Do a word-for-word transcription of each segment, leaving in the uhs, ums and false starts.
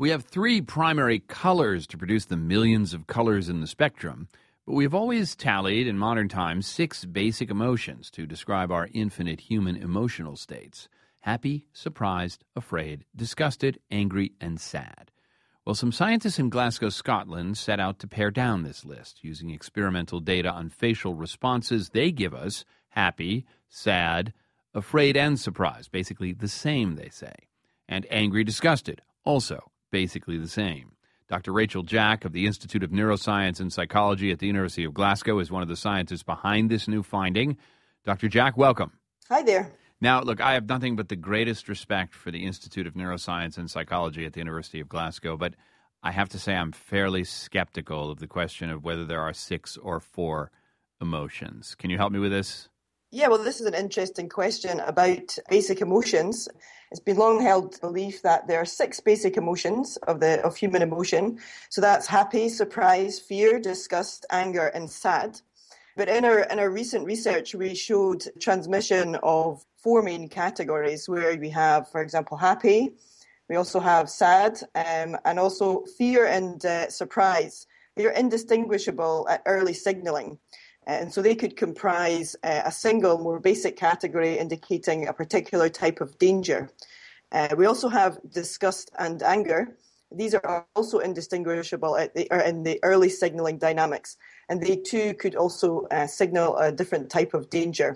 We have three primary colors to produce the millions of colors in the spectrum, but we've always tallied in modern times six basic emotions to describe our infinite human emotional states: happy, surprised, afraid, disgusted, angry, and sad. Well, some scientists in Glasgow, Scotland, set out to pare down this list using experimental data on facial responses. They give us happy, sad, afraid, and surprised, basically the same, they say, and angry, disgusted, also basically the same. Doctor Rachel Jack of the Institute of Neuroscience and Psychology at the University of Glasgow is one of the scientists behind this new finding. Doctor Jack, welcome. Hi there. Now, look, I have nothing but the greatest respect for the Institute of Neuroscience and Psychology at the University of Glasgow, but I have to say I'm fairly skeptical of the question of whether there are six or four emotions. Can you help me with this? Yeah, well, this is an interesting question about basic emotions. It's been long held belief that there are six basic emotions of the of human emotion. So that's happy, surprise, fear, disgust, anger, and sad. But in our in our recent research, we showed transmission of four main categories, where we have, for example, happy. We also have sad, um, and also fear and uh, surprise. They are indistinguishable at early signaling. And so they could comprise uh, a single, more basic category indicating a particular type of danger. Uh, we also have disgust and anger. These are also indistinguishable at the, or in the early signaling dynamics. And they too could also uh, signal a different type of danger.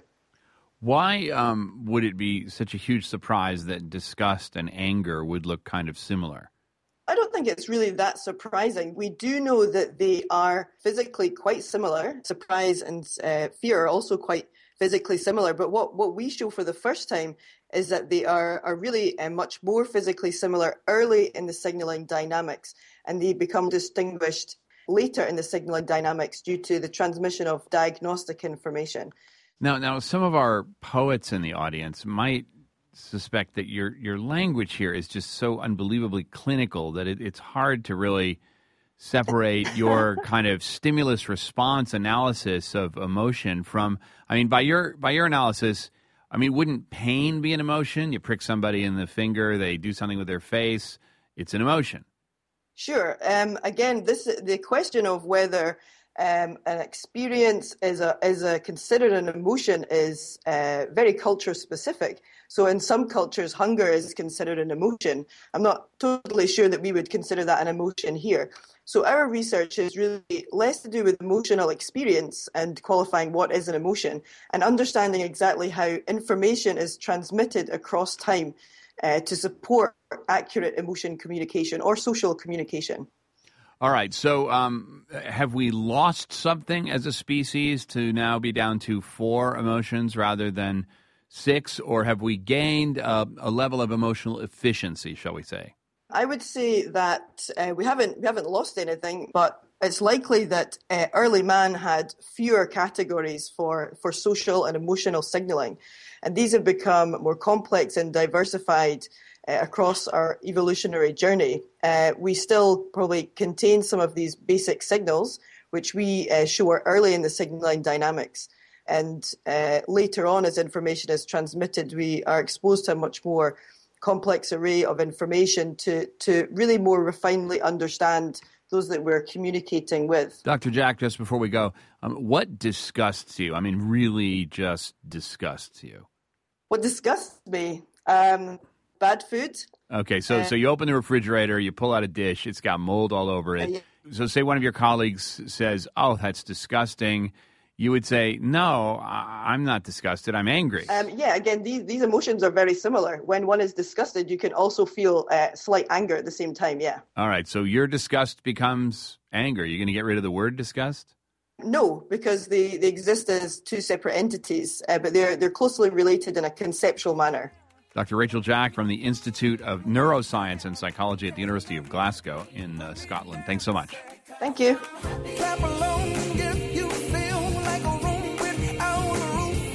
Why um, would it be such a huge surprise that disgust and anger would look kind of similar? I don't think it's really that surprising. We do know that they are physically quite similar. Surprise and uh, fear are also quite physically similar. But what, what we show for the first time is that they are, are really uh, much more physically similar early in the signaling dynamics, and they become distinguished later in the signaling dynamics due to the transmission of diagnostic information. Now, now, some of our poets in the audience might suspect that your your language here is just so unbelievably clinical that it, it's hard to really separate your kind of stimulus response analysis of emotion from, I mean, by your by your analysis, I mean, wouldn't pain be an emotion? You prick somebody in the finger, they do something with their face, it's an emotion. Sure. Um, again, this the question of whether Um, an experience is a is a considered an emotion is uh, very culture specific. So in some cultures, hunger is considered an emotion. I'm not totally sure that we would consider that an emotion here. So our research is really less to do with emotional experience and qualifying what is an emotion, and understanding exactly how information is transmitted across time uh, to support accurate emotion communication or social communication. All right, so um, have we lost something as a species to now be down to four emotions rather than six, or have we gained a, a level of emotional efficiency, shall we say? I would say that uh, we haven't we haven't lost anything, but it's likely that uh, early man had fewer categories for, for social and emotional signaling, and these have become more complex and diversified Uh, across our evolutionary journey. Uh, we still probably contain some of these basic signals, which we uh, show are early in the signaling dynamics. And uh, later on, as information is transmitted, we are exposed to a much more complex array of information to, to really more refinedly understand those that we're communicating with. Doctor Jack, just before we go, um, what disgusts you? I mean, really just disgusts you? What disgusts me? Um, Bad food. Okay, so uh, so you open the refrigerator, you pull out a dish, it's got mold all over it. Uh, yeah. So say one of your colleagues says, oh, that's disgusting. You would say, no, I'm not disgusted, I'm angry. Um, yeah, again, these, these emotions are very similar. When one is disgusted, you can also feel uh, slight anger at the same time, yeah. All right, so your disgust becomes anger. You're going to get rid of the word disgust? No, because they, they exist as two separate entities, uh, but they're they're closely related in a conceptual manner. Doctor Rachel Jack from the Institute of Neuroscience and Psychology at the University of Glasgow in uh, Scotland. Thanks so much. Thank you. Clap along if you feel like a room without a roof.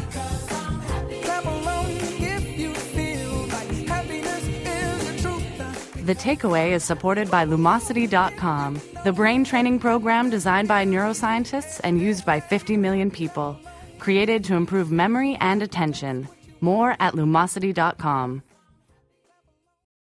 Clap along if you feel like happiness is the truth. The Takeaway is supported by Lumosity dot com, the brain training program designed by neuroscientists and used by fifty million people. Created to improve memory and attention. More at Lumosity dot com.